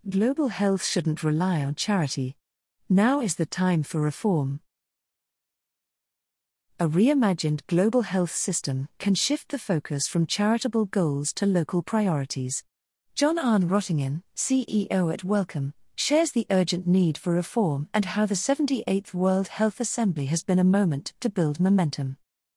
Global health shouldn't rely on charity. Now is the time for reform. A reimagined global health system can shift the focus from charitable goals to local priorities. John Arne Rottingen, CEO at Wellcome, shares the urgent need for reform and how the 78th World Health Assembly has been a moment to build momentum.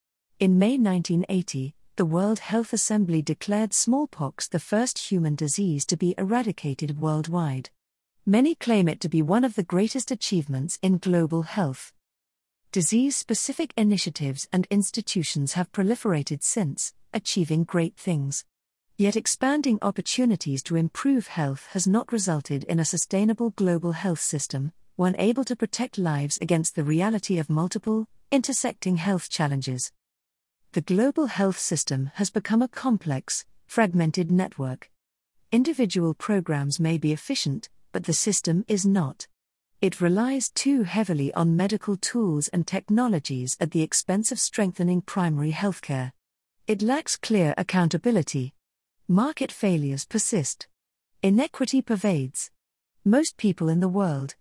In May 1980, the World Health Assembly declared smallpox the first human disease to be eradicated worldwide. Many claim it to be one of the greatest achievements in global health. Disease-specific initiatives and institutions have proliferated since, achieving great things. Yet expanding opportunities to improve health has not resulted in a sustainable global health system, one able to protect lives against the reality of multiple, intersecting health challenges. The global health system has become a complex, fragmented network. Individual programs may be efficient, but the system is not. It relies too heavily on medical tools and technologies at the expense of strengthening primary healthcare. It lacks clear accountability. Market failures persist. Inequity pervades. Most people in the world,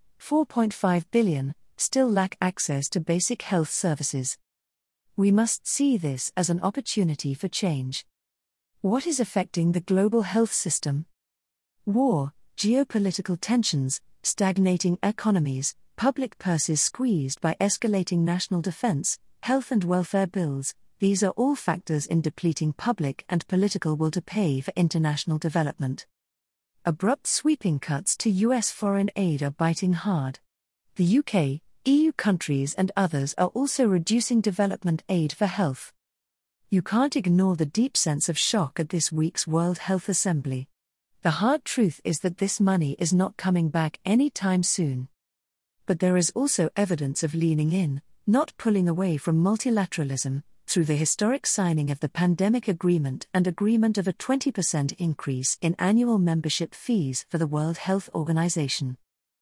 4.5 billion, still lack access to basic health services. We must see this as an opportunity for change. What is affecting the global health system? War, geopolitical tensions, stagnating economies, public purses squeezed by escalating national defense, health and welfare bills, these are all factors in depleting public and political will to pay for international development. Abrupt sweeping cuts to US foreign aid are biting hard. The UK, EU countries and others are also reducing development aid for health. You can't ignore the deep sense of shock at this week's World Health Assembly. The hard truth is that this money is not coming back anytime soon. But there is also evidence of leaning in, not pulling away from multilateralism, through the historic signing of the pandemic agreement and agreement of a 20% increase in annual membership fees for the World Health Organization.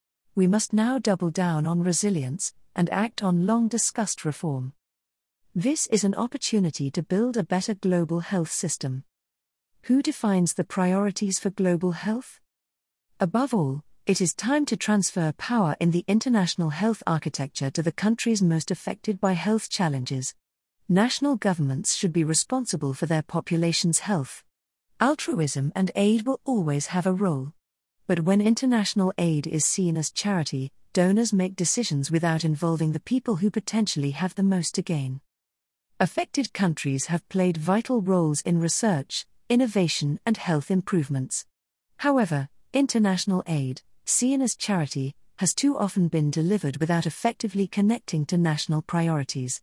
We must now double down on resilience and act on long-discussed reform. This is an opportunity to build a better global health system. Who defines the priorities for global health? Above all, it is time to transfer power in the international health architecture to the countries most affected by health challenges. National governments should be responsible for their population's health. Altruism and aid will always have a role. But when international aid is seen as charity, donors make decisions without involving the people who potentially have the most to gain. Affected countries have played vital roles in research, innovation and health improvements. However, international aid, seen as charity, has too often been delivered without effectively connecting to national priorities.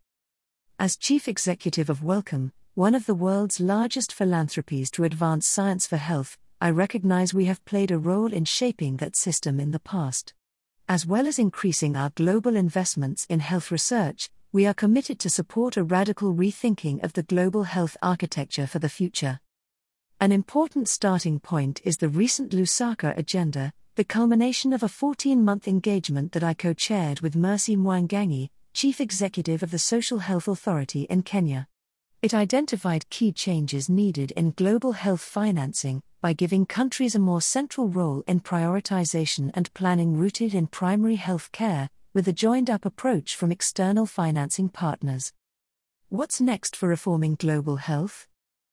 As Chief Executive of Wellcome, one of the world's largest philanthropies to advance science for health, I recognize we have played a role in shaping that system in the past. As well as increasing our global investments in health research, we are committed to support a radical rethinking of the global health architecture for the future. An important starting point is the recent Lusaka Agenda, the culmination of a 14-month engagement that I co-chaired with Mercy Mwangangi, Chief Executive of the Social Health Authority in Kenya. It identified key changes needed in global health financing by giving countries a more central role in prioritization and planning rooted in primary health care, with a joined-up approach from external financing partners. What's next for reforming global health?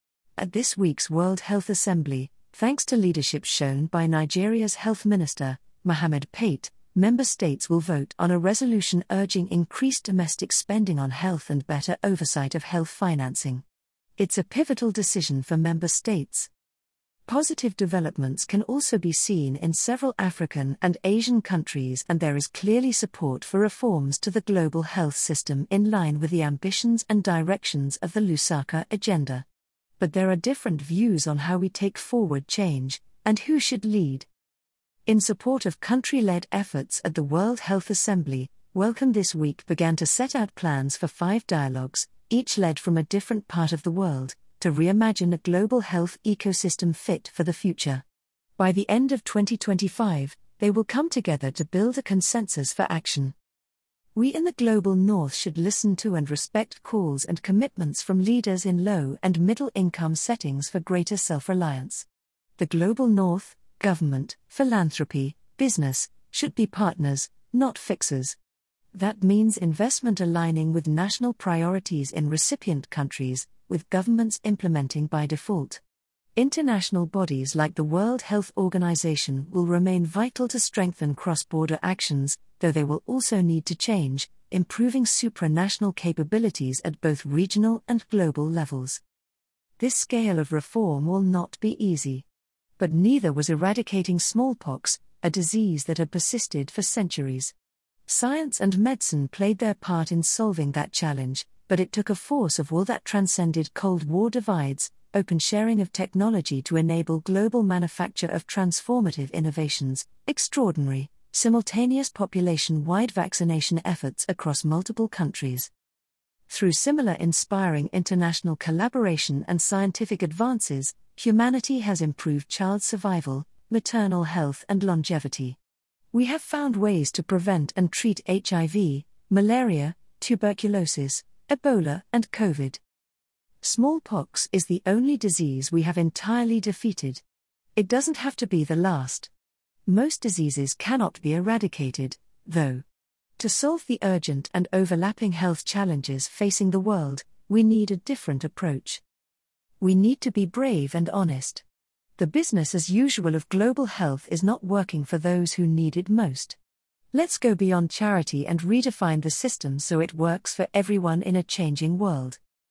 At this week's World Health Assembly, thanks to leadership shown by Nigeria's Health Minister, Mohammed Pate, member states will vote on a resolution urging increased domestic spending on health and better oversight of health financing. It's a pivotal decision for member states. Positive developments can also be seen in several African and Asian countries, and there is clearly support for reforms to the global health system in line with the ambitions and directions of the Lusaka Agenda. But there are different views on how we take forward change, and who should lead. In support of country-led efforts at the World Health Assembly, Wellcome this week began to set out plans for 5 dialogues, each led from a different part of the world, to reimagine a global health ecosystem fit for the future. By the end of 2025, they will come together to build a consensus for action. We in the global north should listen to and respect calls and commitments from leaders in low and middle income settings for greater self-reliance. The global north, government, philanthropy, business, should be partners, not fixers. That means investment aligning with national priorities in recipient countries, with governments implementing by default. International bodies like the World Health Organization will remain vital to strengthen cross-border actions, though they will also need to change, improving supranational capabilities at both regional and global levels. This scale of reform will not be easy. But neither was eradicating smallpox, a disease that had persisted for centuries. Science and medicine played their part in solving that challenge, but it took a force of will that transcended Cold War divides, open sharing of technology to enable global manufacture of transformative innovations, extraordinary, simultaneous population-wide vaccination efforts across multiple countries. Through similar inspiring international collaboration and scientific advances, humanity has improved child survival, maternal health and longevity. We have found ways to prevent and treat HIV, malaria, tuberculosis, Ebola and COVID. Smallpox is the only disease we have entirely defeated. It doesn't have to be the last. Most diseases cannot be eradicated, though. To solve the urgent and overlapping health challenges facing the world, we need a different approach. We need to be brave and honest. The business as usual of global health is not working for those who need it most. Let's go beyond charity and redefine the system so it works for everyone in a changing world.